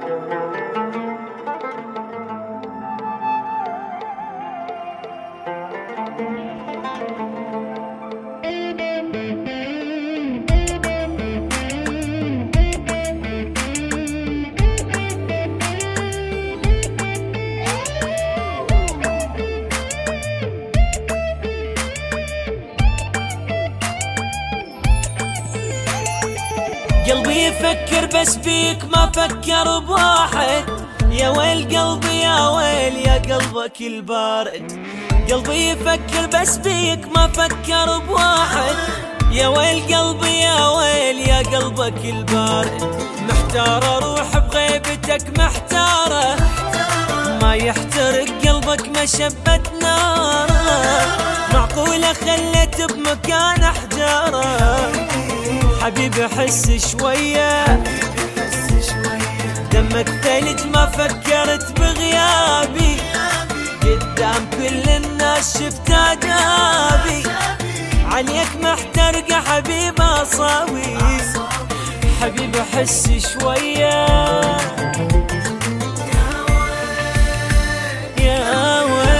قلبي يفكر بس فيك ما فكر بواحد. يا ويل قلبي يا ويل يا قلبك البارد. قلبي يفكر بس فيك ما فكر بواحد. يا ويل قلبي يا ويل يا قلبك البارد. محتار اروح بغيبتك محتارة، ما يحترق قلبك مشبة ناره. معقولة خليت بمكان حجارة. حبيبي حس شوية دمك ثلج ما فكرت بغيابي. قدام كل الناس شفت عجابي. عليك محترقة حبيبي أصاوي. حبيبي حس شوية يا ويل.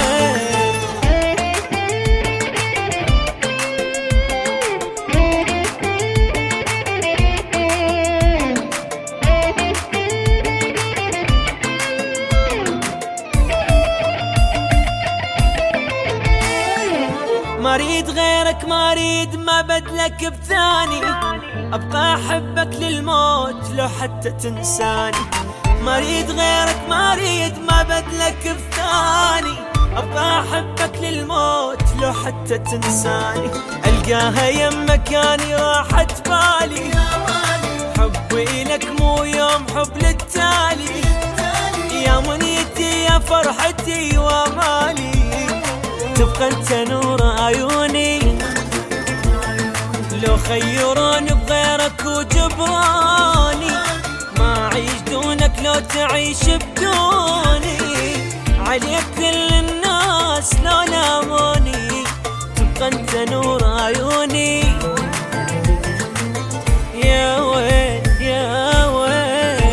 ما اريد غيرك ما اريد ما بدلك بثاني. ابقى احبك للموت لو حتى تنساني. ما اريد غيرك ما اريد ما بدلك بثاني. ابقى احبك للموت لو حتى تنساني. القاها يم مكاني راحت بالي. حبي لك مو يوم حب للتالي. يا منيتي يا فرحتي وامالي. تبقى انت نور عيوني. لو خيروني بغيرك وجبراني. ما اعيش دونك لو تعيش بدوني. عليك كل الناس لو لاموني. تبقى انت نور عيوني يا ويل يا ويل.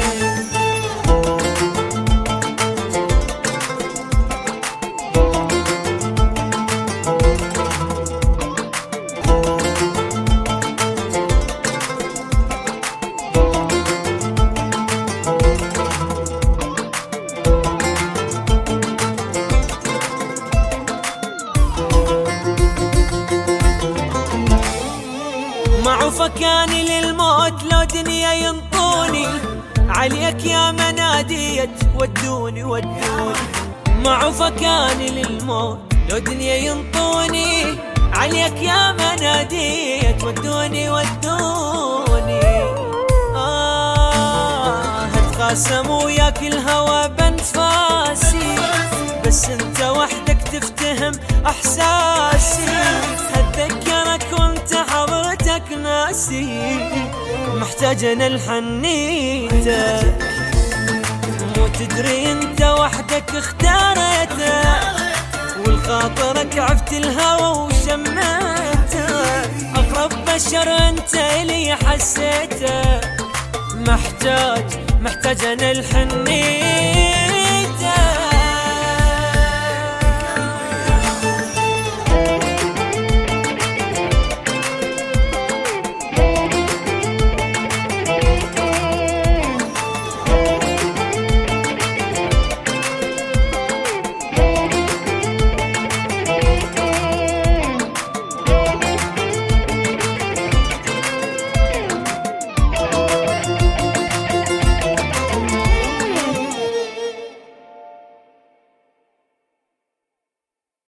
فكاني للموت لو دنيا ينطوني. عليك يا منادية ودوني ودوني. معو فكاني للموت لو دنيا ينطوني. عليك يا منادية ودوني ودوني. هتقاسم وياك الهوى بانفاسي. بس انت وحدك تفتهم احساسي. هتذكرك وانت حضرتك ناسي. محتاج انا الحنيتك. مو تدري انت وحدك اختاريته. والخاطرك عفت الهوى وشميته. اقرب بشر انت الي حسيته. محتاج انا الحنيتك.